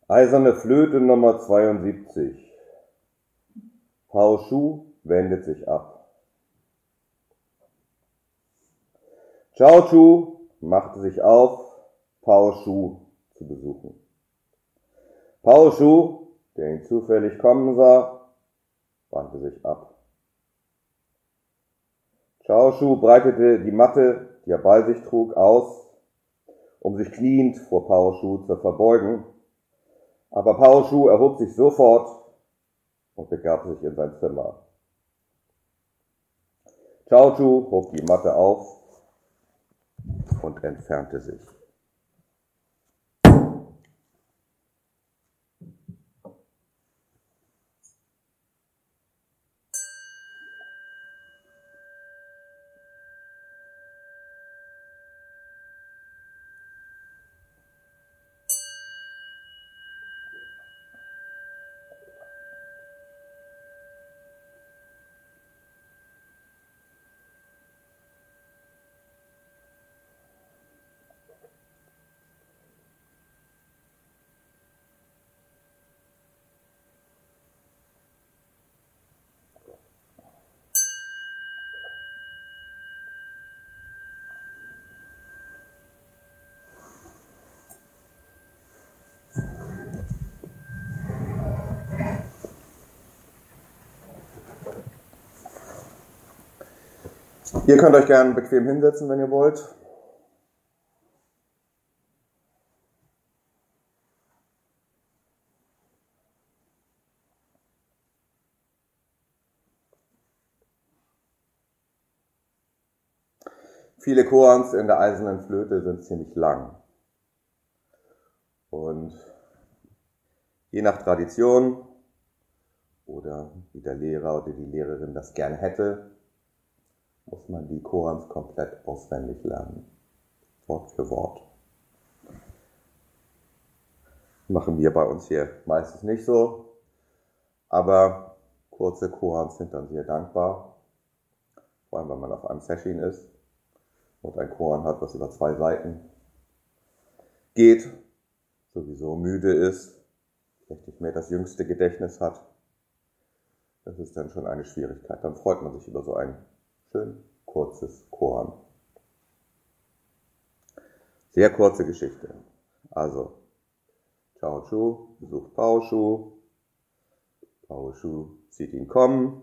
Eiserne Flöte Nummer 72. Pao Shu wendet sich ab. Zhao Chu machte sich auf, Pao Shu zu besuchen. Pao Shu, der ihn zufällig kommen sah, wandte sich ab. Zhao Chu breitete die Matte, die er bei sich trug, aus, um sich kniend vor Pao Shu zu verbeugen. Aber Pao Shu erhob sich sofort und begab sich in sein Zimmer. Zhao Chu hob die Matte auf und entfernte sich. Ihr könnt euch gerne bequem hinsetzen, wenn ihr wollt. Viele Koans in der Eisernen Flöte sind ziemlich lang. Und je nach Tradition oder wie der Lehrer oder die Lehrerin das gerne hätte, muss man die Koans komplett auswendig lernen, Wort für Wort. Machen wir bei uns hier meistens nicht so, aber kurze Koans sind dann sehr dankbar, vor allem wenn man auf einem Session ist und ein Koan hat, was über 2 Seiten geht, sowieso müde ist, vielleicht nicht mehr das jüngste Gedächtnis hat. Das ist dann schon eine Schwierigkeit. Dann freut man sich über so ein schön kurzes Koan. Sehr kurze Geschichte. Also, Zhao Chu besucht Pao Shu. Pao Shu sieht ihn kommen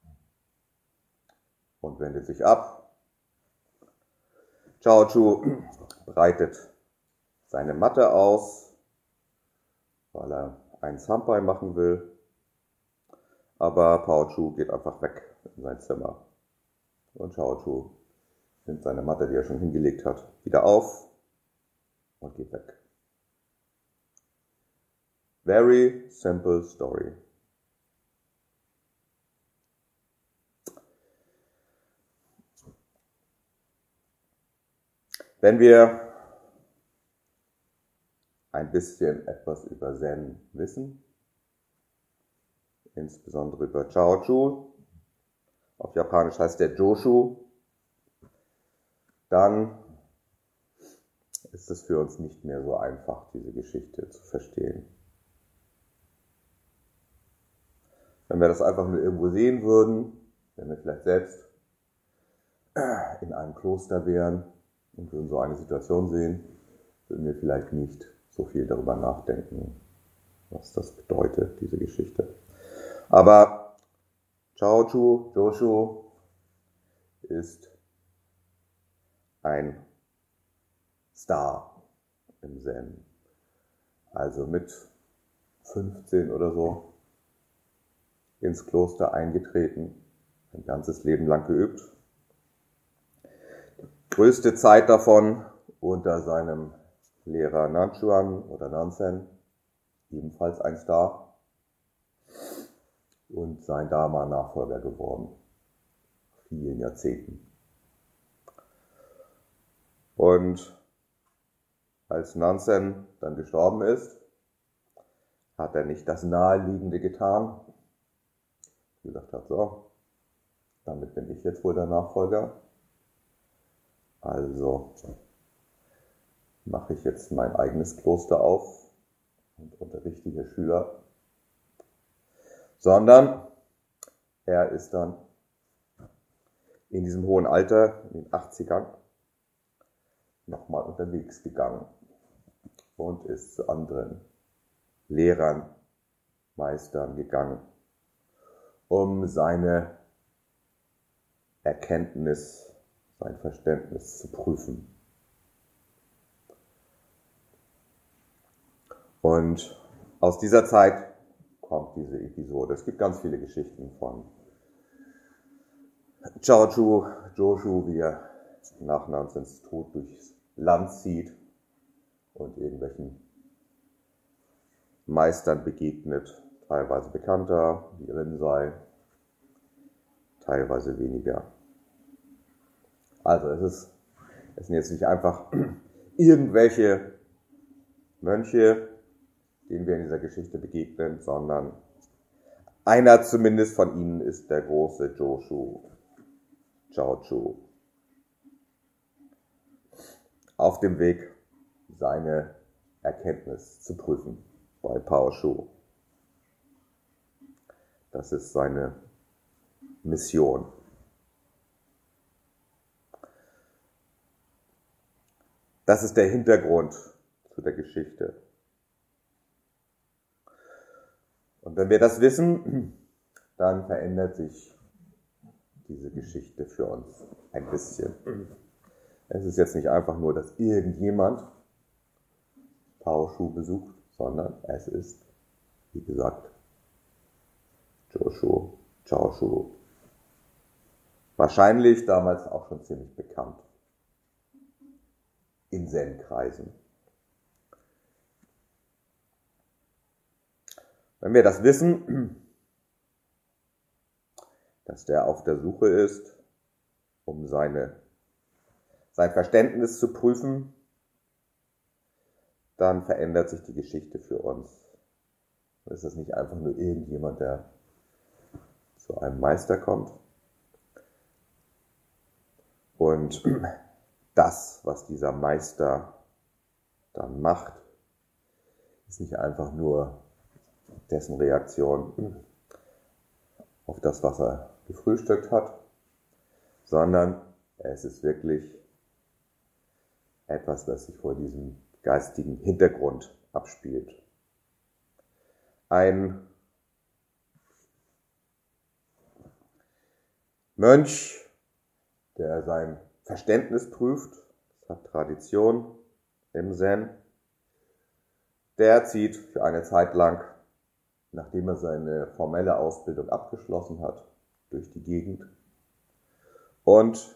und wendet sich ab. Zhao Chu breitet seine Matte aus, weil er einen Sampai machen will. Aber Pao Shu geht einfach weg in sein Zimmer. Und Zhao Chu nimmt seine Matte, die er schon hingelegt hat, wieder auf und geht weg. Very simple story. Wenn wir ein bisschen etwas über Zen wissen, insbesondere über Zhao Chu, auf Japanisch heißt der Joshu, dann ist es für uns nicht mehr so einfach, diese Geschichte zu verstehen. Wenn wir das einfach nur irgendwo sehen würden, wenn wir vielleicht selbst in einem Kloster wären und würden so eine Situation sehen, würden wir vielleicht nicht so viel darüber nachdenken, was das bedeutet, diese Geschichte. Aber Zhao Chu, Joshu, ist ein Star im Zen. Also mit 15 oder so ins Kloster eingetreten, ein ganzes Leben lang geübt. Die größte Zeit davon unter seinem Lehrer Nanchuan oder Nansen, ebenfalls ein Star, und sein Dharma-Nachfolger geworden, vielen Jahrzehnten. Und als Nansen dann gestorben ist, hat er nicht das Naheliegende getan, gesagt hat, so, damit bin ich jetzt wohl der Nachfolger, also mache ich jetzt mein eigenes Kloster auf und unterrichte gewöhnlicher Schüler, sondern er ist dann in diesem hohen Alter, in den 80ern, nochmal unterwegs gegangen und ist zu anderen Lehrern, Meistern gegangen, um seine Erkenntnis, sein Verständnis zu prüfen. Und aus dieser Zeit kommt diese Episode. Es gibt ganz viele Geschichten von Joshu, wie er nach Nansens Tod durchs Land zieht und irgendwelchen Meistern begegnet, teilweise bekannter, wie Rinzai, teilweise weniger. Also es sind jetzt nicht einfach irgendwelche Mönche, denen wir in dieser Geschichte begegnen, sondern einer zumindest von ihnen ist der große Joshu, Chaochu, auf dem Weg, seine Erkenntnis zu prüfen bei Pao Shu. Das ist seine Mission. Das ist der Hintergrund zu der Geschichte. Und wenn wir das wissen, dann verändert sich diese Geschichte für uns ein bisschen. Es ist jetzt nicht einfach nur, dass irgendjemand Pao Shu besucht, sondern es ist, wie gesagt, Joshu, Chaoshu. Wahrscheinlich damals auch schon ziemlich bekannt in Zen-Kreisen. Wenn wir das wissen, dass der auf der Suche ist, um sein Verständnis zu prüfen, dann verändert sich die Geschichte für uns. Dann ist das nicht einfach nur irgendjemand, der zu einem Meister kommt. Und das, was dieser Meister dann macht, ist nicht einfach nur dessen Reaktion auf das, was er gefrühstückt hat, sondern es ist wirklich etwas, das sich vor diesem geistigen Hintergrund abspielt. Ein Mönch, der sein Verständnis prüft, das hat Tradition im Zen, der zieht für eine Zeit lang, nachdem er seine formelle Ausbildung abgeschlossen hat, durch die Gegend und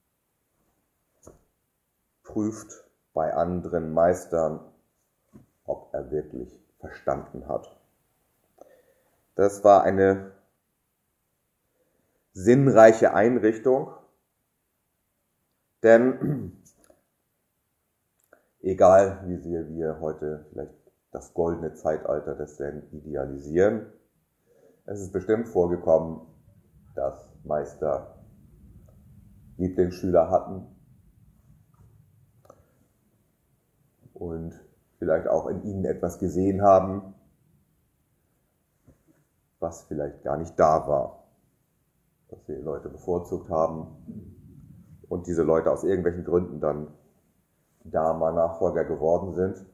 prüft bei anderen Meistern, ob er wirklich verstanden hat. Das war eine sinnreiche Einrichtung, denn egal wie sehr wir heute vielleicht das goldene Zeitalter des Zen idealisieren, es ist bestimmt vorgekommen, dass Meister Lieblingsschüler hatten und vielleicht auch in ihnen etwas gesehen haben, was vielleicht gar nicht da war, dass sie Leute bevorzugt haben und diese Leute aus irgendwelchen Gründen dann Dharma-Nachfolger geworden sind,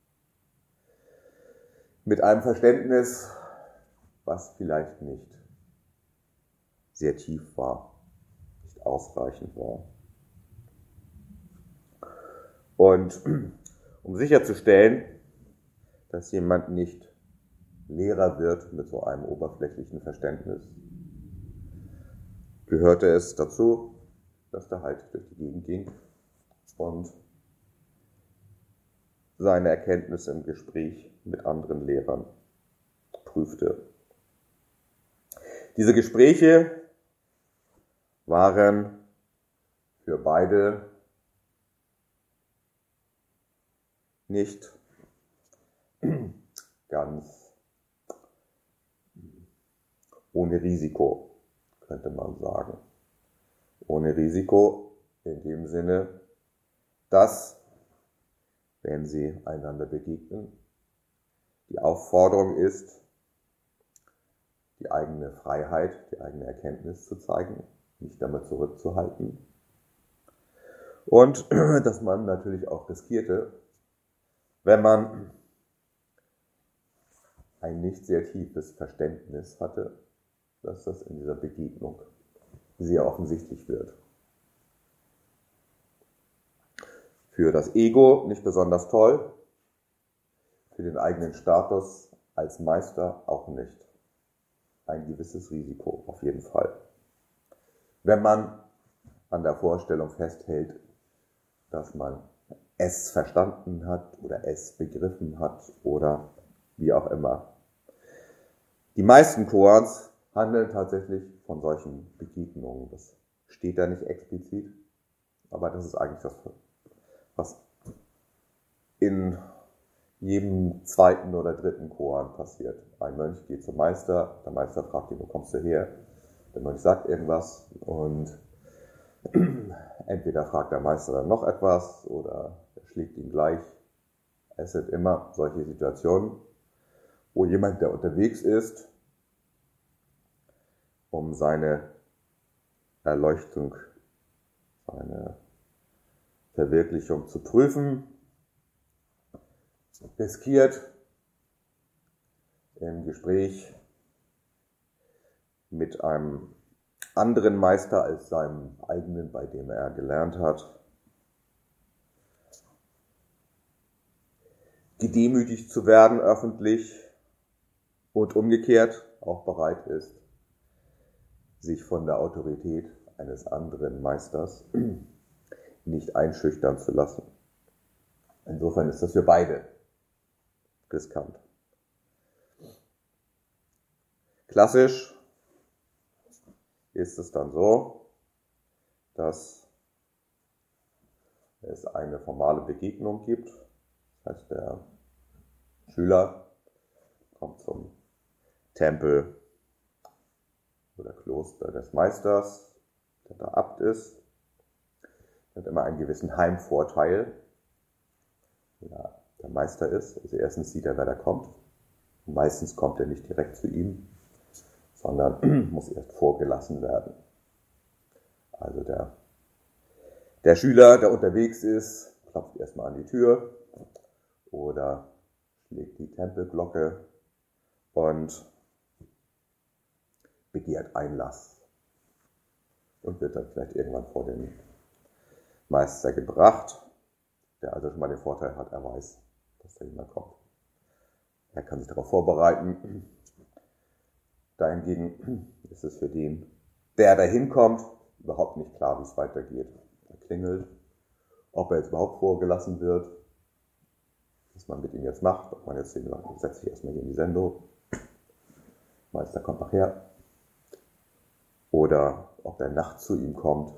mit einem Verständnis, was vielleicht nicht sehr tief war, nicht ausreichend war. Und um sicherzustellen, dass jemand nicht Lehrer wird mit so einem oberflächlichen Verständnis, gehörte es dazu, dass der halt durch die Gegend ging und seine Erkenntnisse im Gespräch mit anderen Lehrern prüfte. Diese Gespräche waren für beide nicht ganz ohne Risiko, könnte man sagen. Ohne Risiko in dem Sinne, dass, wenn sie einander begegnen, Die Aufforderung ist, die eigene Freiheit, die eigene Erkenntnis zu zeigen, nicht damit zurückzuhalten. Und dass man natürlich auch riskierte, wenn man ein nicht sehr tiefes Verständnis hatte, dass das in dieser Begegnung sehr offensichtlich wird. Für das Ego nicht besonders toll, für den eigenen Status als Meister auch nicht. Ein gewisses Risiko auf jeden Fall. Wenn man an der Vorstellung festhält, dass man es verstanden hat oder es begriffen hat oder wie auch immer. Die meisten Koans handeln tatsächlich von solchen Begegnungen. Das steht da nicht explizit, aber das ist eigentlich das, was in jedem zweiten oder dritten Koan passiert. Ein Mönch geht zum Meister, der Meister fragt ihn, wo kommst du her? Der Mönch sagt irgendwas und entweder fragt der Meister dann noch etwas oder er schlägt ihn gleich. Es sind immer solche Situationen, wo jemand, der unterwegs ist, um seine Erleuchtung, seine Verwirklichung zu prüfen, riskiert im Gespräch mit einem anderen Meister als seinem eigenen, bei dem er gelernt hat, gedemütigt zu werden öffentlich und umgekehrt auch bereit ist, sich von der Autorität eines anderen Meisters nicht einschüchtern zu lassen. Insofern ist das für beide riskant. Klassisch ist es dann so, dass es eine formale Begegnung gibt. Das heißt, der Schüler kommt zum Tempel oder Kloster des Meisters, der da Abt ist. Er hat immer einen gewissen Heimvorteil, wenn der Meister ist. Also erstens sieht er, wer da kommt. Und meistens kommt er nicht direkt zu ihm, sondern muss erst vorgelassen werden. Also der Schüler, der unterwegs ist, klopft erstmal an die Tür oder schlägt die Tempelglocke und begehrt Einlass und wird dann vielleicht irgendwann vor den Meister gebracht, der also schon mal den Vorteil hat, er weiß, dass da jemand kommt. Er kann sich darauf vorbereiten. Dahingegen ist es für den, der da hinkommt, überhaupt nicht klar, wie es weitergeht. Er klingelt, ob er jetzt überhaupt vorgelassen wird, was man mit ihm jetzt macht, ob man jetzt den sagt, setz dich erstmal hier in die Sendung, Meister kommt nachher, oder ob er nachts zu ihm kommt.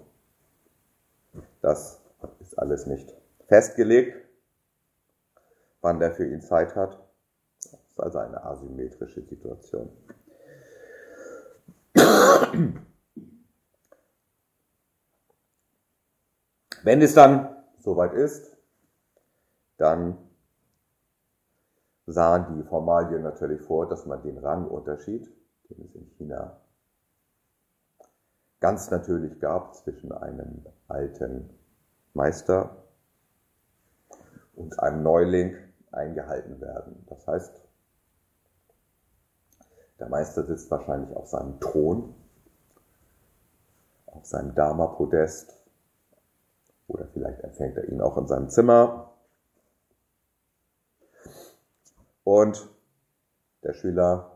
Das ist alles nicht festgelegt, wann der für ihn Zeit hat. Das ist also eine asymmetrische Situation. Wenn es dann soweit ist, dann sahen die Formalien natürlich vor, dass man den Rangunterschied, den es in China ganz natürlich gab zwischen einem alten Meister und einem Neuling, eingehalten werden. Das heißt, der Meister sitzt wahrscheinlich auf seinem Thron, auf seinem Dharma-Podest, oder vielleicht empfängt er ihn auch in seinem Zimmer. Und der Schüler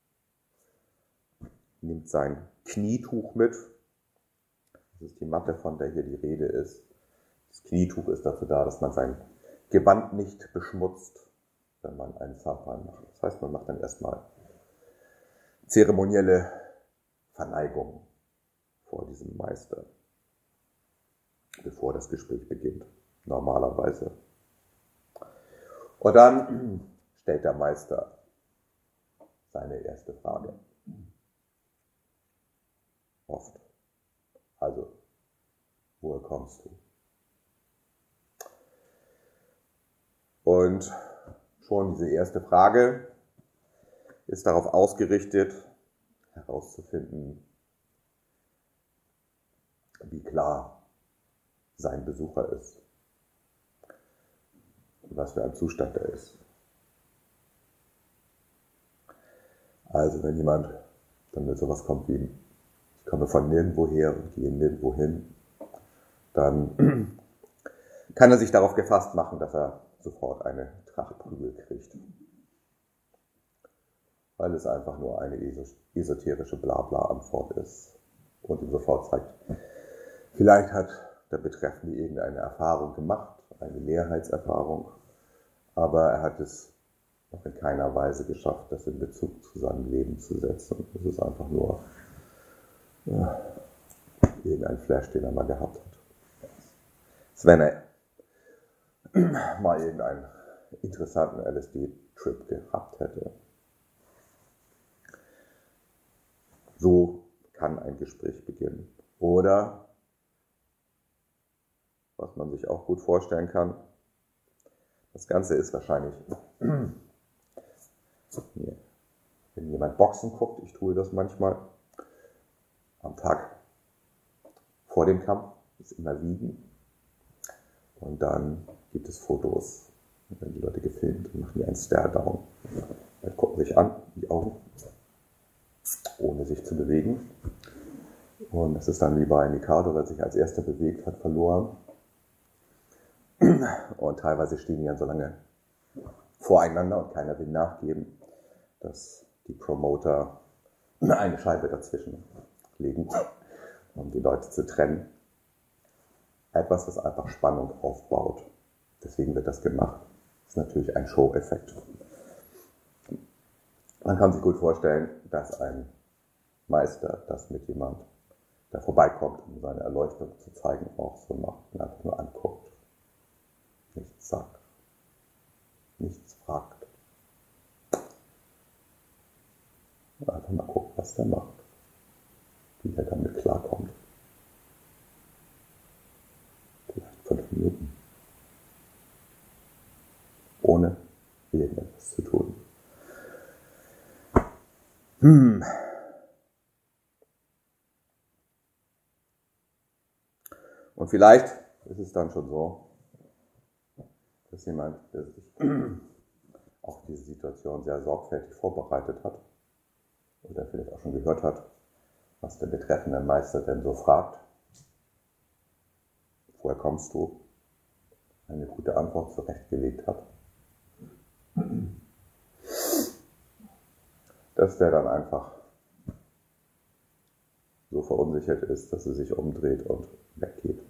nimmt sein Knietuch mit. Das ist die Matte, von der hier die Rede ist. Das Knietuch ist dafür da, dass man sein Gewand nicht beschmutzt, wenn man einen Zapan macht. Das heißt, man macht dann erstmal zeremonielle Verneigung vor diesem Meister, bevor das Gespräch beginnt, normalerweise. Und dann stellt der Meister seine erste Frage. Oft. Also, woher kommst du? Und schon diese erste Frage ist darauf ausgerichtet, herauszufinden, wie klar sein Besucher ist und was für ein Zustand er ist. Also wenn jemand dann mit sowas kommt wie, ich komme von nirgendwo her und gehe nirgendwo hin, dann kann er sich darauf gefasst machen, dass er sofort eine Tracht Prügel kriegt. Weil es einfach nur eine esoterische Blabla-Antwort ist und ihm sofort zeigt, vielleicht hat der Betreffende irgendeine Erfahrung gemacht, eine Leerheitserfahrung, aber er hat es noch in keiner Weise geschafft, das in Bezug zu seinem Leben zu setzen. Es ist einfach nur irgendein Flash, den er mal gehabt hat. Als wenn er mal irgendeinen interessanten LSD-Trip gehabt hätte. So kann ein Gespräch beginnen. Oder, was man sich auch gut vorstellen kann, das Ganze ist wahrscheinlich, wenn jemand Boxen guckt, ich tue das manchmal, am Tag vor dem Kampf, ist immer wiegen. Und dann gibt es Fotos, dann werden die Leute gefilmt und machen die einen Stare-Down. Dann gucken sich an, die Augen, ohne sich zu bewegen. Und das ist dann wie bei Mikado, wer sich als erster bewegt, hat verloren. Und teilweise stehen die dann so lange voreinander und keiner will nachgeben, dass die Promoter eine Scheibe dazwischen legen, um die Leute zu trennen. Etwas, was einfach Spannung aufbaut. Deswegen wird das gemacht. Das ist natürlich ein Show-Effekt. Man kann sich gut vorstellen, dass ein Meister das mit jemand, der vorbeikommt, um seine Erleuchtung zu zeigen, auch so macht und einfach nur anguckt. Nichts sagt. Nichts fragt. Einfach mal gucken, was der macht. Wie er damit klarkommt. Vielleicht 5 Minuten. Ohne irgendetwas zu tun. Und vielleicht ist es dann schon so, dass jemand, der sich auf diese Situation sehr sorgfältig vorbereitet hat oder vielleicht auch schon gehört hat, was der betreffende Meister denn so fragt. Woher kommst du? Eine gute Antwort zurechtgelegt hat. Dass der dann einfach so verunsichert ist, dass er sich umdreht und weggeht.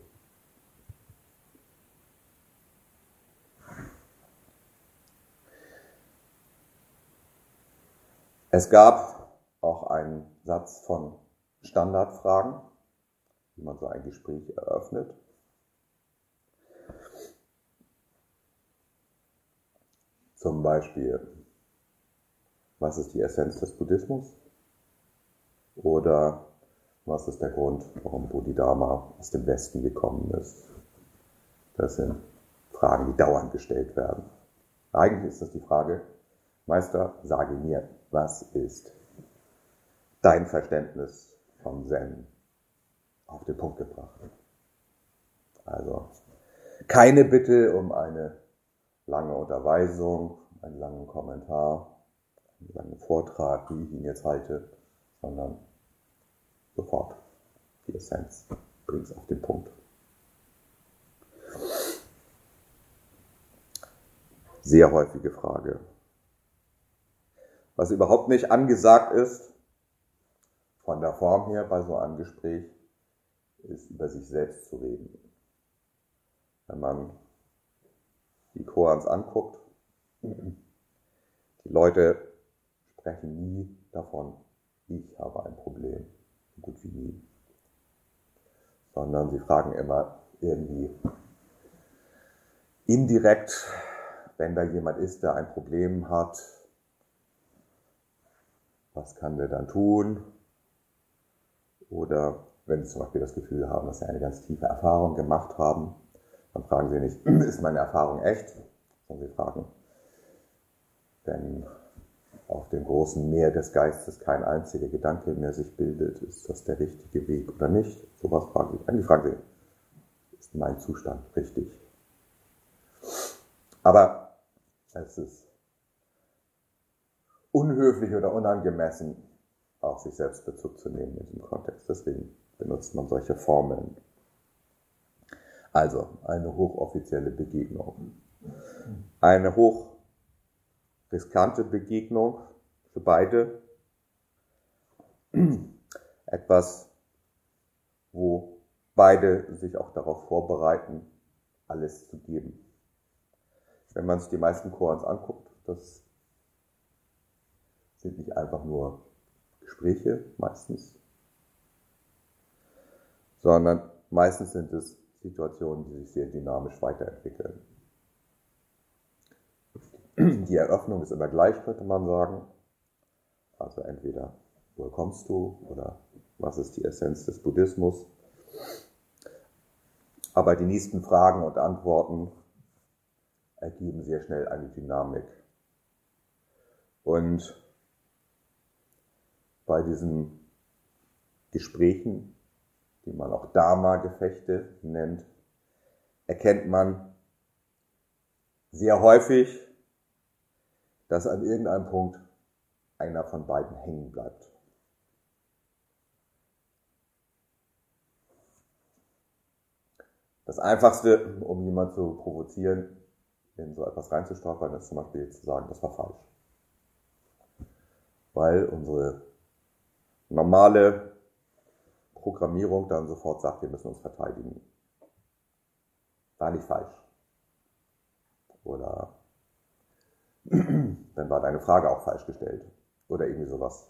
Es gab auch einen Satz von Standardfragen, wie man so ein Gespräch eröffnet. Zum Beispiel, was ist die Essenz des Buddhismus? Oder was ist der Grund, warum Bodhidharma aus dem Westen gekommen ist? Das sind Fragen, die dauernd gestellt werden. Eigentlich ist das die Frage, Meister, sage mir, was ist dein Verständnis von Zen auf den Punkt gebracht? Also keine Bitte um eine lange Unterweisung, einen langen Kommentar, einen langen Vortrag, wie ich ihn jetzt halte, sondern sofort die Essenz, bring's auf den Punkt. Sehr häufige Frage. Was überhaupt nicht angesagt ist, von der Form her bei so einem Gespräch, ist über sich selbst zu reden. Wenn man die Koans anguckt, die Leute sprechen nie davon, ich habe ein Problem, so gut wie nie. Sondern sie fragen immer irgendwie indirekt, wenn da jemand ist, der ein Problem hat, was kann der dann tun? Oder wenn sie zum Beispiel das Gefühl haben, dass sie eine ganz tiefe Erfahrung gemacht haben, dann fragen sie nicht, ist meine Erfahrung echt? Sondern sie fragen, wenn auf dem großen Meer des Geistes kein einziger Gedanke mehr sich bildet, ist das der richtige Weg oder nicht? Sowas fragen Sie. Eigentlich fragen Sie, ist mein Zustand richtig? Aber es ist unhöflich oder unangemessen, auf sich selbst Bezug zu nehmen in diesem Kontext. Deswegen benutzt man solche Formeln. Also eine hochoffizielle Begegnung. Eine hochriskante Begegnung für beide. Etwas, wo beide sich auch darauf vorbereiten, alles zu geben. Wenn man sich die meisten Koans anguckt, das sind nicht einfach nur Gespräche meistens, sondern meistens sind es Situationen, die sich sehr dynamisch weiterentwickeln. Die Eröffnung ist immer gleich, könnte man sagen. Also entweder, woher kommst du oder was ist die Essenz des Buddhismus? Aber die nächsten Fragen und Antworten ergeben sehr schnell eine Dynamik. Und bei diesen Gesprächen, die man auch Dharma-Gefechte nennt, erkennt man sehr häufig, dass an irgendeinem Punkt einer von beiden hängen bleibt. Das Einfachste, um jemanden zu provozieren, in so etwas reinzustolpern, ist zum Beispiel zu sagen, das war falsch. Weil unsere normale Programmierung dann sofort sagt, wir müssen uns verteidigen. War nicht falsch. Oder dann war deine Frage auch falsch gestellt. Oder irgendwie sowas.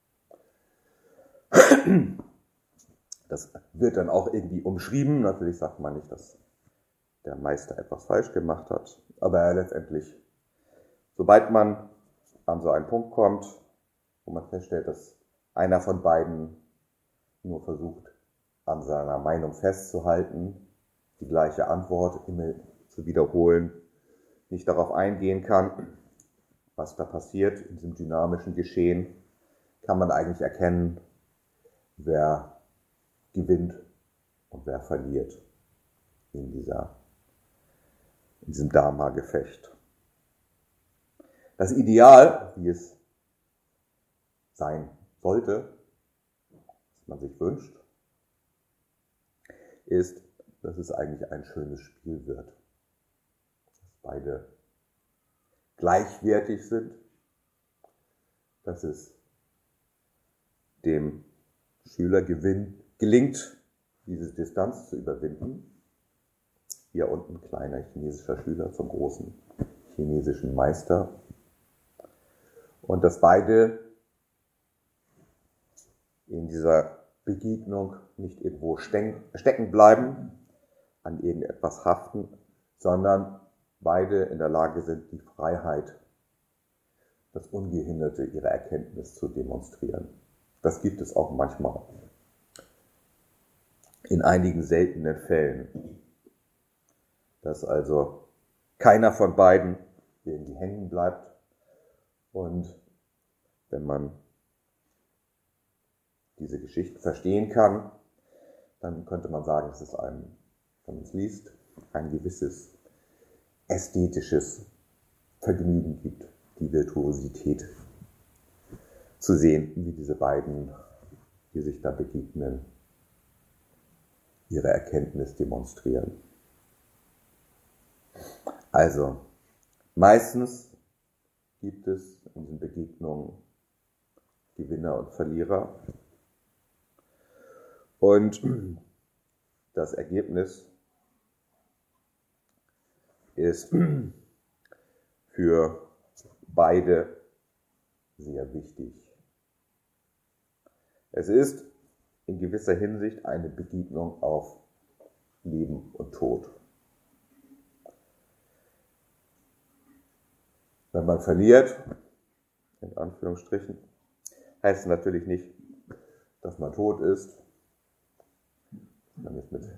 Das wird dann auch irgendwie umschrieben. Natürlich sagt man nicht, dass der Meister etwas falsch gemacht hat. Aber letztendlich, sobald man an so einen Punkt kommt, wo man feststellt, dass einer von beiden nur versucht, an seiner Meinung festzuhalten, die gleiche Antwort immer zu wiederholen, nicht darauf eingehen kann, was da passiert in diesem dynamischen Geschehen, kann man eigentlich erkennen, wer gewinnt und wer verliert in diesem Dharma-Gefecht. Das Ideal, wie es sein sollte, was man sich wünscht, ist, dass es eigentlich ein schönes Spiel wird. Dass beide gleichwertig sind, dass es dem Schüler gelingt, diese Distanz zu überwinden. Hier unten ein kleiner chinesischer Schüler zum großen chinesischen Meister. Und dass beide in dieser Begegnung nicht irgendwo stecken bleiben, an irgendetwas haften, sondern beide in der Lage sind, die Freiheit, das Ungehinderte ihrer Erkenntnis zu demonstrieren. Das gibt es auch manchmal. In einigen seltenen Fällen. Dass also keiner von beiden irgendwie hängen bleibt. Und wenn man diese Geschichte verstehen kann, dann könnte man sagen, dass es einem, wenn man es liest, ein gewisses ästhetisches Vergnügen gibt, die Virtuosität zu sehen, wie diese beiden, die sich da begegnen, ihre Erkenntnis demonstrieren. Also, meistens gibt es in diesen Begegnungen Gewinner und Verlierer. Und das Ergebnis ist für beide sehr wichtig. Es ist in gewisser Hinsicht eine Begegnung auf Leben und Tod. Wenn man verliert, in Anführungsstrichen, heißt es natürlich nicht, dass man tot ist. Wenn man jetzt mit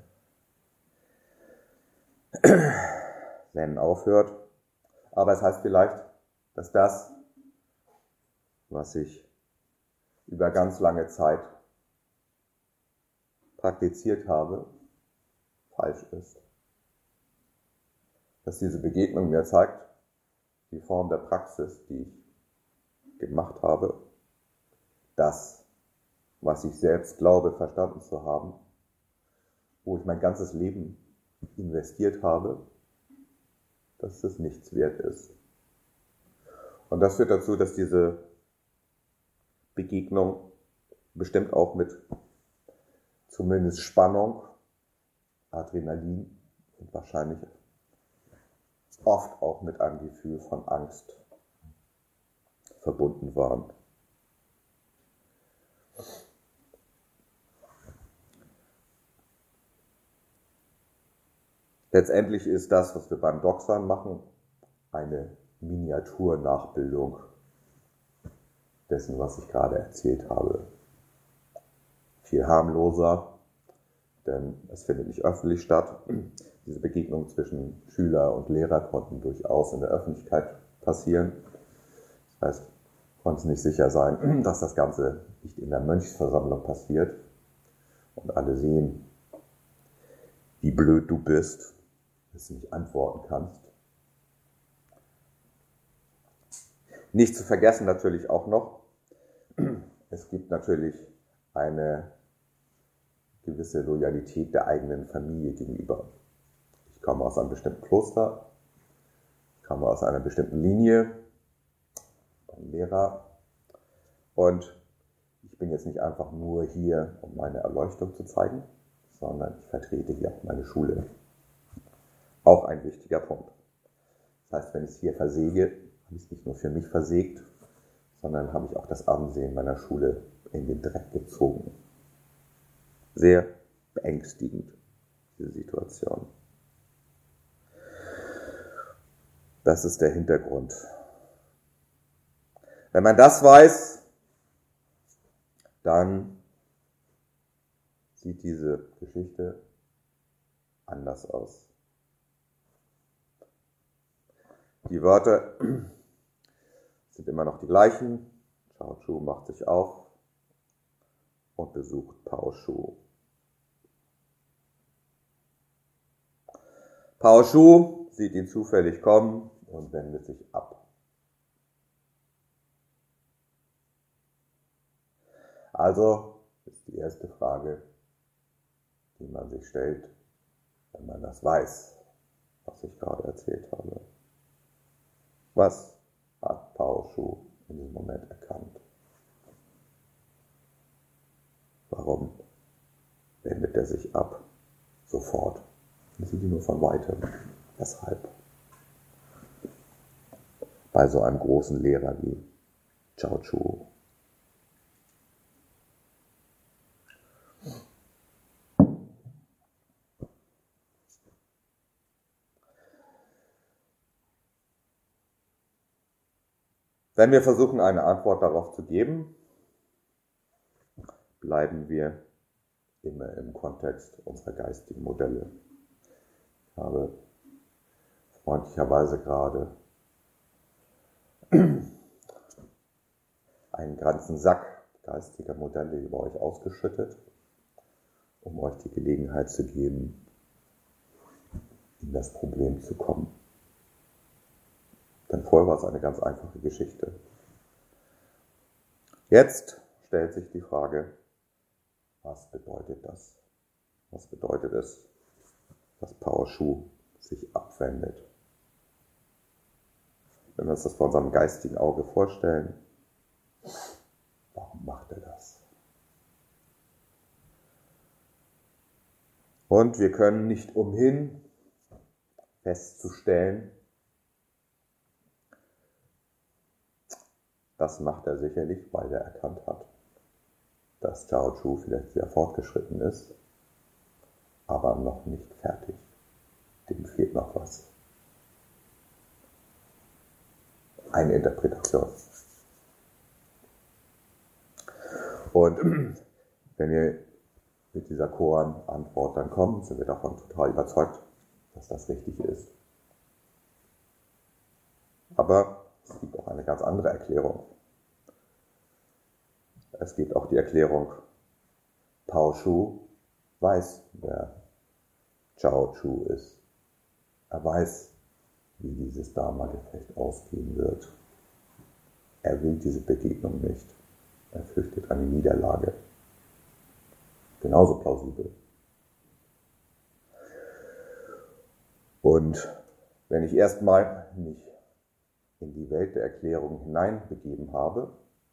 Zen aufhört. Aber es heißt vielleicht, dass das, was ich über ganz lange Zeit praktiziert habe, falsch ist. Dass diese Begegnung mir zeigt, die Form der Praxis, die ich gemacht habe, das, was ich selbst glaube, verstanden zu haben, wo ich mein ganzes Leben investiert habe, dass es nichts wert ist. Und das führt dazu, dass diese Begegnung bestimmt auch mit zumindest Spannung, Adrenalin und wahrscheinlich oft auch mit einem Gefühl von Angst verbunden waren. Letztendlich ist das, was wir beim Doxern machen, eine Miniaturnachbildung dessen, was ich gerade erzählt habe. Viel harmloser, denn es findet nicht öffentlich statt. Diese Begegnungen zwischen Schüler und Lehrer konnten durchaus in der Öffentlichkeit passieren. Das heißt, konnte nicht sicher sein, dass das Ganze nicht in der Mönchsversammlung passiert und alle sehen, wie blöd du bist, dass du nicht antworten kannst. Nicht zu vergessen natürlich auch noch, es gibt natürlich eine gewisse Loyalität der eigenen Familie gegenüber. Ich komme aus einem bestimmten Kloster, ich komme aus einer bestimmten Linie, ein Lehrer, und ich bin jetzt nicht einfach nur hier, um meine Erleuchtung zu zeigen, sondern ich vertrete hier auch meine Schule. Auch ein wichtiger Punkt. Das heißt, wenn ich es hier versäge, habe ich es nicht nur für mich versägt, sondern habe ich auch das Ansehen meiner Schule in den Dreck gezogen. Sehr beängstigend, diese Situation. Das ist der Hintergrund. Wenn man das weiß, dann sieht diese Geschichte anders aus. Die Wörter sind immer noch die gleichen. Chao Chu macht sich auf und besucht Pao Shu. Pao Shu sieht ihn zufällig kommen und wendet sich ab. Also ist die erste Frage, die man sich stellt, wenn man das weiß, was ich gerade erzählt habe. Was hat Pao Shu in diesem Moment erkannt? Warum wendet er sich ab? Sofort. Man sieht ihn nur von weitem. Weshalb? Bei so einem großen Lehrer wie Chao Chu. Wenn wir versuchen, eine Antwort darauf zu geben, bleiben wir immer im Kontext unserer geistigen Modelle. Ich habe freundlicherweise gerade einen ganzen Sack geistiger Modelle über euch ausgeschüttet, um euch die Gelegenheit zu geben, in das Problem zu kommen. Denn vorher war es eine ganz einfache Geschichte. Jetzt stellt sich die Frage, was bedeutet das? Was bedeutet es, dass Pao Shu sich abwendet? Wenn wir uns das vor unserem geistigen Auge vorstellen, warum macht er das? Und wir können nicht umhin, festzustellen, das macht er sicherlich, weil er erkannt hat, dass Chao Chu vielleicht sehr fortgeschritten ist, aber noch nicht fertig. Dem fehlt noch was. Eine Interpretation. Und wenn wir mit dieser Koan-Antwort dann kommen, sind wir davon total überzeugt, dass das richtig ist. Aber es gibt auch eine ganz andere Erklärung. Es gibt auch die Erklärung, Pao Shu weiß, wer Zhao Chu ist. Er weiß, wie dieses Dharma-Gefecht ausgehen wird. Er will diese Begegnung nicht. Er fürchtet eine Niederlage. Genauso plausibel. Und wenn ich erstmal mich in die Welt der Erklärung hineinbegeben habe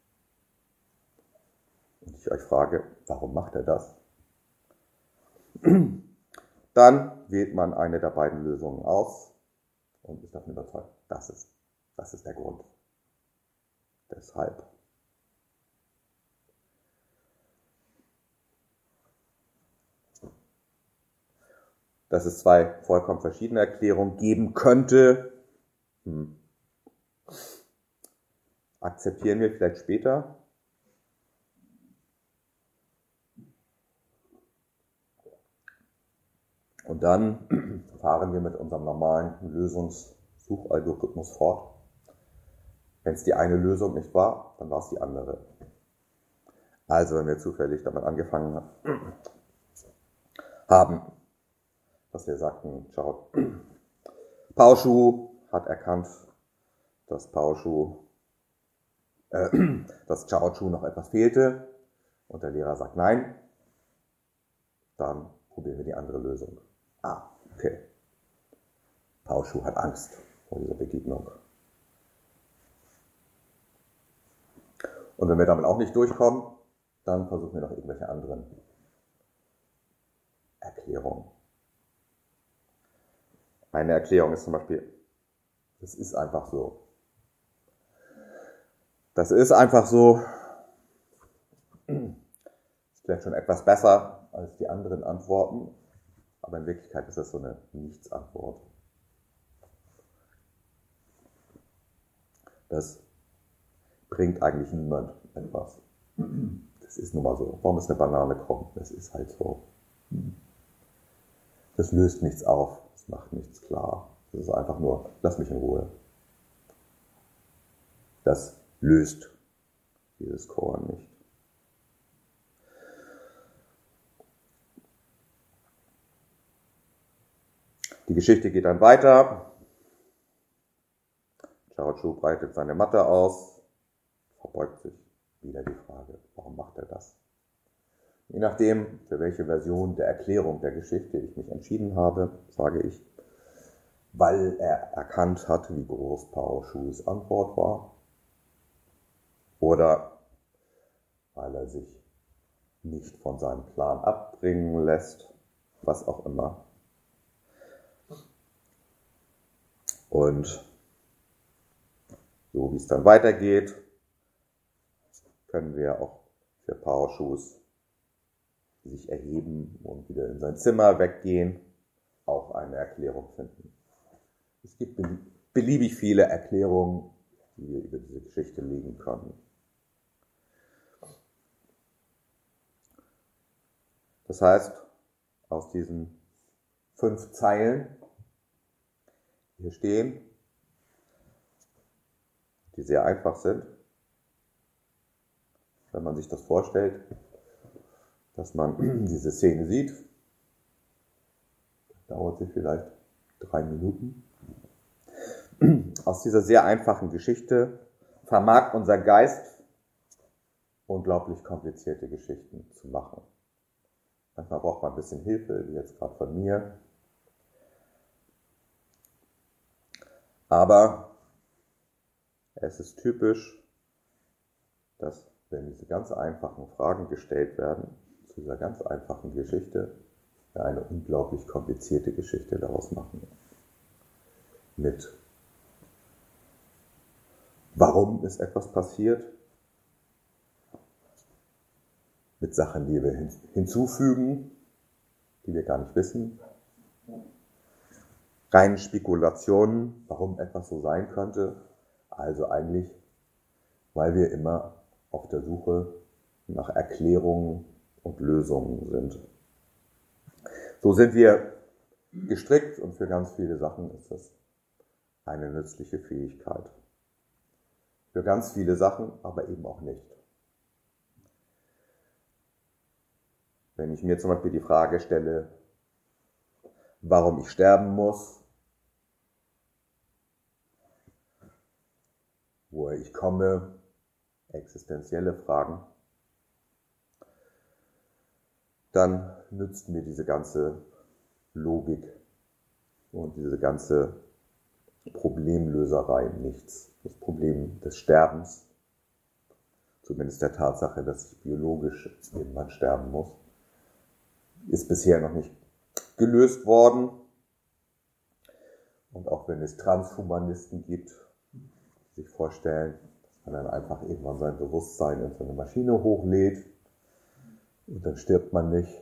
und ich euch frage, warum macht er das? Dann wählt man eine der beiden Lösungen aus und ist davon überzeugt, das ist der Grund. Deshalb. Dass es zwei vollkommen verschiedene Erklärungen geben könnte, akzeptieren wir vielleicht später. Und dann fahren wir mit unserem normalen Lösungssuchalgorithmus fort. Wenn es die eine Lösung nicht war, dann war es die andere. Also wenn wir zufällig damit angefangen haben, dass wir sagten, Pao Shu hat erkannt, dass Zhao Chu noch etwas fehlte und der Lehrer sagt nein, dann probieren wir die andere Lösung. Okay. Pao Shu hat Angst vor dieser Begegnung. Und wenn wir damit auch nicht durchkommen, dann versuchen wir noch irgendwelche anderen Erklärungen. Eine Erklärung ist zum Beispiel, das ist einfach so. Das ist einfach so. Ist vielleicht schon etwas besser als die anderen Antworten, aber in Wirklichkeit ist das so eine Nichtsantwort. Das bringt eigentlich niemand etwas. Das ist nun mal so. Warum ist eine Banane krumm? Das ist halt so. Das löst nichts auf, das macht nichts klar. Das ist einfach nur, lass mich in Ruhe. Das löst dieses Koan nicht. Die Geschichte geht dann weiter. Zhao Chu breitet seine Matte aus, verbeugt sich. Wieder die Frage, warum macht er das? Je nachdem, für welche Version der Erklärung der Geschichte ich mich entschieden habe, sage ich, weil er erkannt hat, wie groß Pao Shus Antwort war, oder weil er sich nicht von seinem Plan abbringen lässt, was auch immer. Und so wie es dann weitergeht, können wir auch für Pao Shus sich erheben und wieder in sein Zimmer weggehen, auch eine Erklärung finden. Es gibt beliebig viele Erklärungen, die wir über diese Geschichte legen können. Das heißt, aus diesen 5 Zeilen, die hier stehen, die sehr einfach sind, wenn man sich das vorstellt, dass man diese Szene sieht, dauert sie vielleicht 3 Minuten. Aus dieser sehr einfachen Geschichte vermag unser Geist unglaublich komplizierte Geschichten zu machen. Manchmal braucht man ein bisschen Hilfe, wie jetzt gerade von mir. Aber es ist typisch, dass wenn diese ganz einfachen Fragen gestellt werden, zu dieser ganz einfachen Geschichte, wir eine unglaublich komplizierte Geschichte daraus machen. Mit warum ist etwas passiert, mit Sachen, die wir hinzufügen, die wir gar nicht wissen, reinen Spekulationen, warum etwas so sein könnte, also eigentlich, weil wir immer auf der Suche nach Erklärungen und Lösungen sind. So sind wir gestrickt und für ganz viele Sachen ist das eine nützliche Fähigkeit. für ganz viele Sachen, aber eben auch nicht. Wenn ich mir zum Beispiel die Frage stelle, warum ich sterben muss, woher ich komme, existenzielle Fragen, dann nützt mir diese ganze Logik und diese ganze Problemlöserei nichts. Das Problem des Sterbens, zumindest der Tatsache, dass ich biologisch irgendwann sterben muss, ist bisher noch nicht gelöst worden. Und auch wenn es Transhumanisten gibt, die sich vorstellen, dass man dann einfach irgendwann sein Bewusstsein in so eine Maschine hochlädt und dann stirbt man nicht,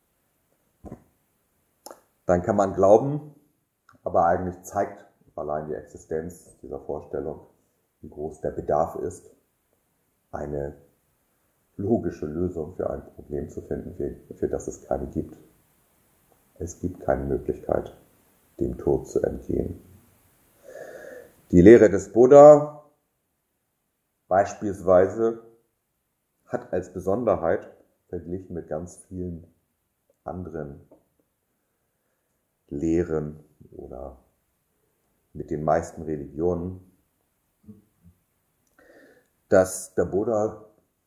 dann kann man glauben, aber eigentlich zeigt allein die Existenz dieser Vorstellung, wie groß der Bedarf ist, eine logische Lösung für ein Problem zu finden, für das es keine gibt. Es gibt keine Möglichkeit, dem Tod zu entgehen. Die Lehre des Buddha beispielsweise hat als Besonderheit, verglichen mit ganz vielen anderen Lehren oder mit den meisten Religionen, dass der Buddha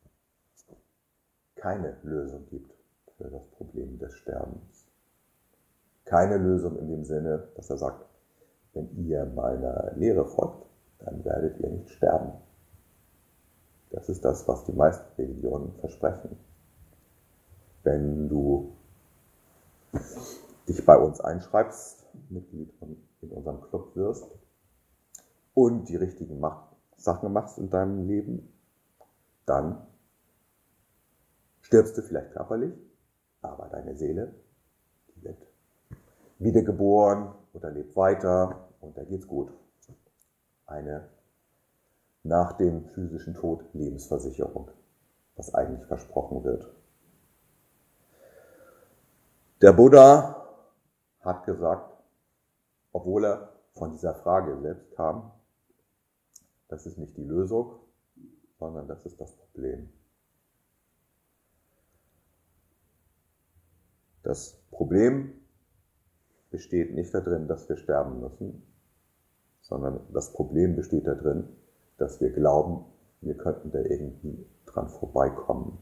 keine Lösung gibt für das Problem des Sterbens. Keine Lösung in dem Sinne, dass er sagt, wenn ihr meiner Lehre folgt, dann werdet ihr nicht sterben. Das ist das, was die meisten Religionen versprechen. Wenn du dich bei uns einschreibst, Mitglied in unserem Club wirst und die richtigen Sachen machst in deinem Leben, dann stirbst du vielleicht körperlich, aber deine Seele, die wird wiedergeboren oder lebt weiter und da geht's gut. Eine nach dem physischen Tod Lebensversicherung, was eigentlich versprochen wird. Der Buddha hat gesagt, obwohl er von dieser Frage selbst kam, das ist nicht die Lösung, sondern das ist das Problem. Das Problem besteht nicht darin, dass wir sterben müssen, sondern das Problem besteht darin, dass wir glauben, wir könnten da irgendwie dran vorbeikommen.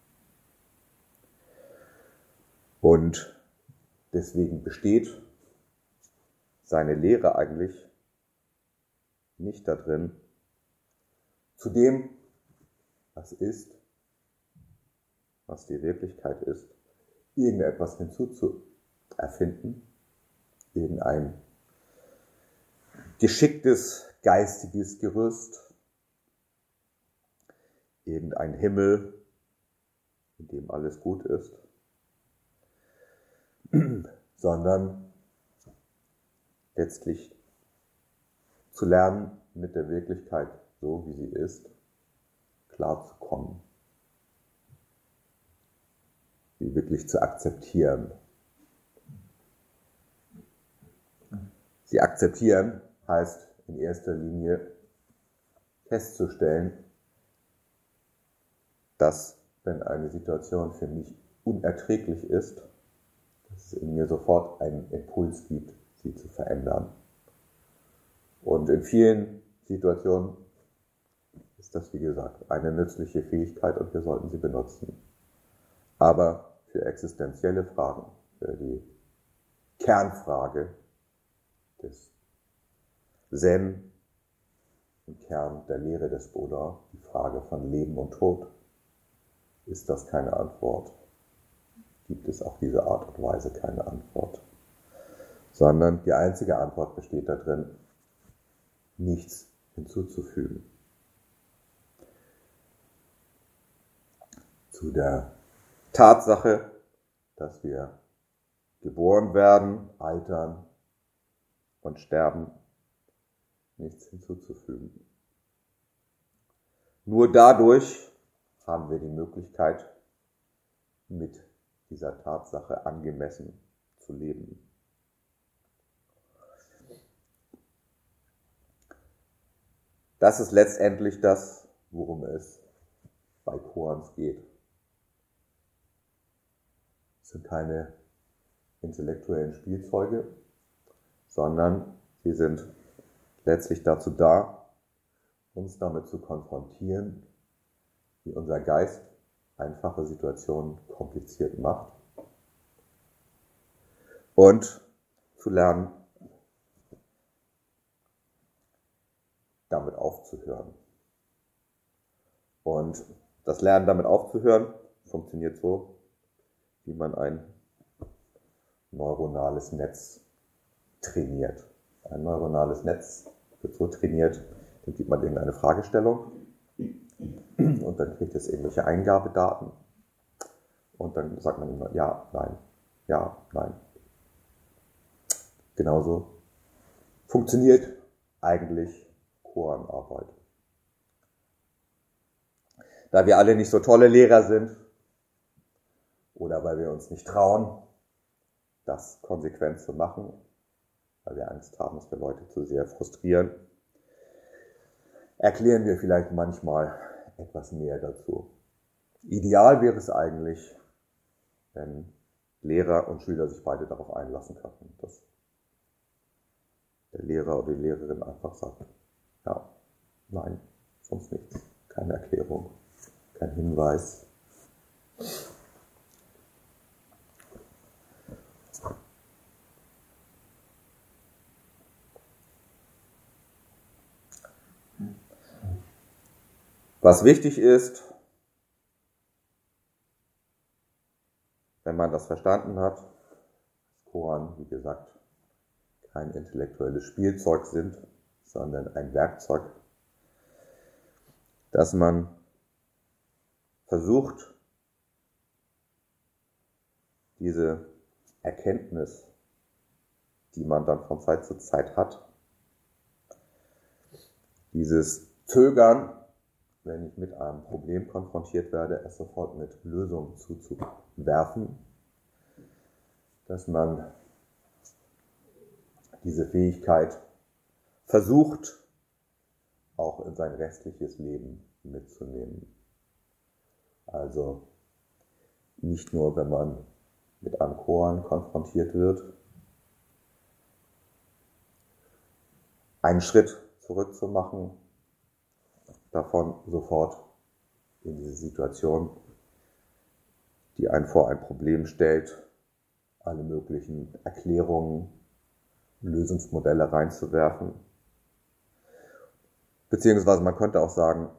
Und deswegen besteht seine Lehre eigentlich nicht darin, zu dem, was ist, was die Wirklichkeit ist, irgendetwas hinzuzuerfinden, irgendein geschicktes geistiges Gerüst, irgendein Himmel, in dem alles gut ist, sondern letztlich zu lernen, mit der Wirklichkeit, so wie sie ist, klarzukommen, sie wirklich zu akzeptieren. Sie akzeptieren heißt in erster Linie festzustellen, dass wenn eine Situation für mich unerträglich ist, dass es in mir sofort einen Impuls gibt, sie zu verändern. Und in vielen Situationen ist das, wie gesagt, eine nützliche Fähigkeit und wir sollten sie benutzen. Aber für existenzielle Fragen, für die Kernfrage des Zen, im Kern der Lehre des Buddha, die Frage von Leben und Tod, ist das keine Antwort. Gibt es auf diese Art und Weise keine Antwort. Sondern die einzige Antwort besteht darin, nichts hinzuzufügen. Zu der Tatsache, dass wir geboren werden, altern und sterben, nichts hinzuzufügen. Nur dadurch haben wir die Möglichkeit, mit dieser Tatsache angemessen zu leben. Das ist letztendlich das, worum es bei Koans geht. Es sind keine intellektuellen Spielzeuge, sondern sie sind letztlich dazu da, uns damit zu konfrontieren, wie unser Geist einfache Situationen kompliziert macht und zu lernen, damit aufzuhören. Und das Lernen damit aufzuhören funktioniert so, wie man ein neuronales Netz trainiert. Ein neuronales Netz wird so trainiert, dann gibt man irgendeine Fragestellung und dann kriegt es irgendwelche Eingabedaten und dann sagt man immer ja, nein, ja, nein. Genauso funktioniert eigentlich Koanarbeit. Da wir alle nicht so tolle Lehrer sind oder weil wir uns nicht trauen, das konsequent zu machen, weil wir Angst haben, dass wir Leute zu sehr frustrieren, erklären wir vielleicht manchmal etwas mehr dazu. Ideal wäre es eigentlich, wenn Lehrer und Schüler sich beide darauf einlassen könnten, dass der Lehrer oder die Lehrerin einfach sagt, ja, nein, sonst nichts, keine Erklärung, kein Hinweis. Was wichtig ist, wenn man das verstanden hat, dass Koan, wie gesagt, kein intellektuelles Spielzeug sind, sondern ein Werkzeug, dass man versucht, diese Erkenntnis, die man dann von Zeit zu Zeit hat, dieses Zögern, wenn ich mit einem Problem konfrontiert werde, es sofort mit Lösungen zuzuwerfen, dass man diese Fähigkeit versucht, auch in sein restliches Leben mitzunehmen. Also nicht nur, wenn man mit einem Koan konfrontiert wird, einen Schritt zurückzumachen, davon sofort in diese Situation, die einen vor ein Problem stellt, alle möglichen Erklärungen, Lösungsmodelle reinzuwerfen. Beziehungsweise man könnte auch sagen,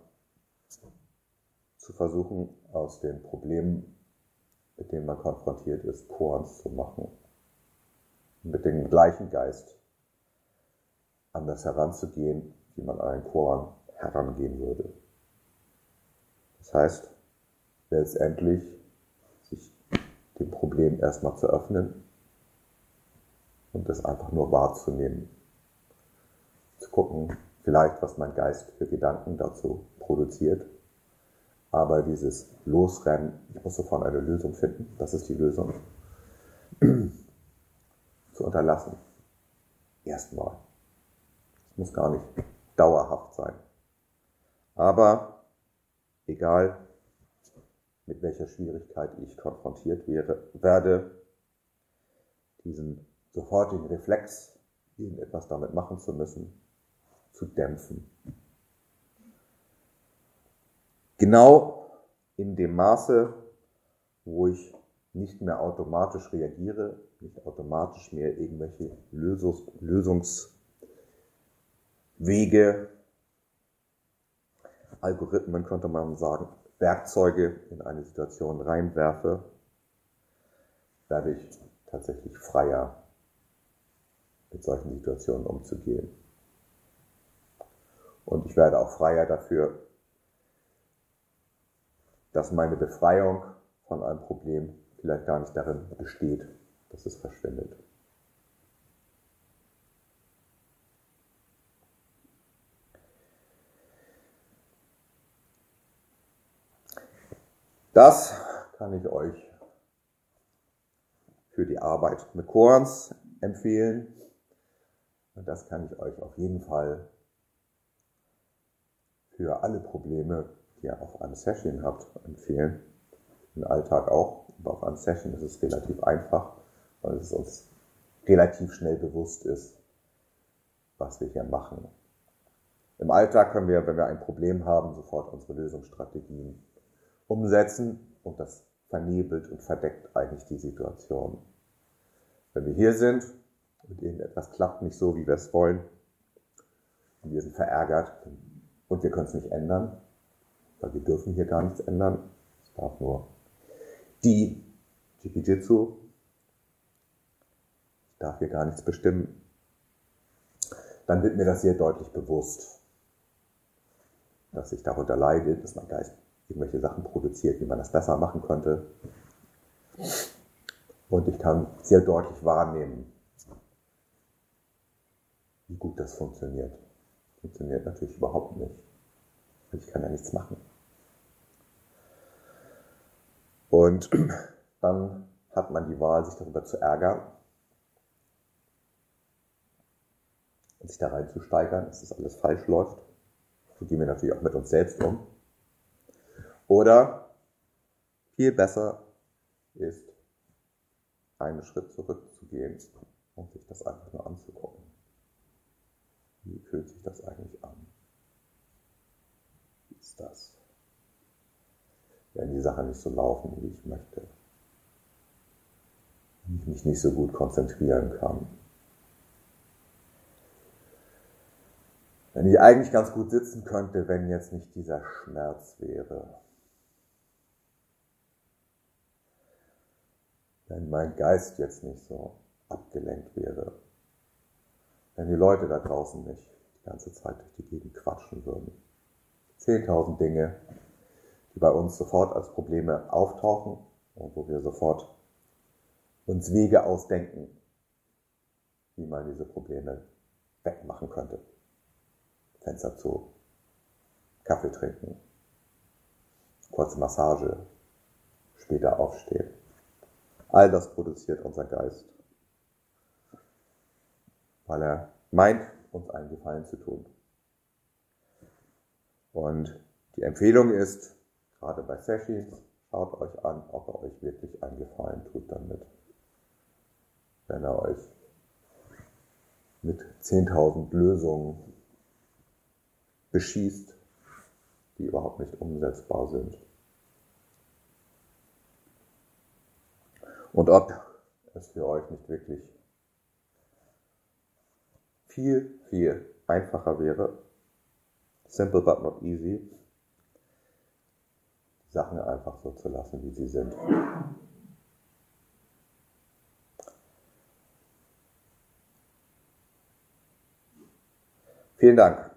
zu versuchen, aus den Problemen, mit denen man konfrontiert ist, Koans zu machen. Mit dem gleichen Geist anders heranzugehen, wie man an einen Koan herangehen würde. Das heißt, letztendlich sich dem Problem erstmal zu öffnen und es einfach nur wahrzunehmen. Zu gucken, vielleicht, was mein Geist für Gedanken dazu produziert. Aber dieses Losrennen, ich muss sofort eine Lösung finden, das ist die Lösung, zu unterlassen. Erstmal. Es muss gar nicht dauerhaft sein. Aber egal, mit welcher Schwierigkeit ich konfrontiert werde, diesen sofortigen Reflex, irgendetwas damit machen zu müssen, zu dämpfen. Genau in dem Maße, wo ich nicht mehr automatisch reagiere, nicht automatisch mehr irgendwelche Lösungswege, Algorithmen könnte man sagen, Werkzeuge in eine Situation reinwerfe, werde ich tatsächlich freier, mit solchen Situationen umzugehen. Und ich werde auch freier dafür, dass meine Befreiung von einem Problem vielleicht gar nicht darin besteht, dass es verschwindet. Das kann ich euch für die Arbeit mit Koans empfehlen. Und das kann ich euch auf jeden Fall für alle Probleme, die ihr auf einem Session habt, empfehlen. Im Alltag auch, aber auf einem Session ist es relativ einfach, weil es uns relativ schnell bewusst ist, was wir hier machen. Im Alltag können wir, wenn wir ein Problem haben, sofort unsere Lösungsstrategien umsetzen und das vernebelt und verdeckt eigentlich die Situation. Wenn wir hier sind und irgendetwas klappt nicht so, wie wir es wollen, und wir sind verärgert und wir können es nicht ändern, weil wir dürfen hier gar nichts ändern, es darf nur die Jiki-Jitsu, ich darf hier gar nichts bestimmen, dann wird mir das sehr deutlich bewusst, dass ich darunter leide, dass mein Geist irgendwelche Sachen produziert, wie man das besser machen könnte. Und ich kann sehr deutlich wahrnehmen, wie gut das funktioniert. Funktioniert natürlich überhaupt nicht. Ich kann ja nichts machen. Und dann hat man die Wahl, sich darüber zu ärgern und sich da reinzusteigern, dass das alles falsch läuft. So gehen wir natürlich auch mit uns selbst um. Oder viel besser ist, einen Schritt zurückzugehen und sich das einfach nur anzugucken. Wie fühlt sich das eigentlich an? Wie ist das? Wenn die Sachen nicht so laufen, wie ich möchte. Wenn ich mich nicht so gut konzentrieren kann. Wenn ich eigentlich ganz gut sitzen könnte, wenn jetzt nicht dieser Schmerz wäre. Wenn mein Geist jetzt nicht so abgelenkt wäre. Wenn die Leute da draußen nicht die ganze Zeit durch die Gegend quatschen würden. 10.000 Dinge, die bei uns sofort als Probleme auftauchen und wo wir sofort uns Wege ausdenken, wie man diese Probleme wegmachen könnte. Fenster zu, Kaffee trinken, kurze Massage, später aufstehen. All das produziert unser Geist, weil er meint, uns einen Gefallen zu tun. Und die Empfehlung ist, gerade bei Sessions, schaut euch an, ob er euch wirklich einen Gefallen tut damit. Wenn er euch mit 10.000 Lösungen beschießt, die überhaupt nicht umsetzbar sind. Und ob es für euch nicht wirklich viel, viel einfacher wäre, simple but not easy, die Sachen einfach so zu lassen, wie sie sind. Vielen Dank.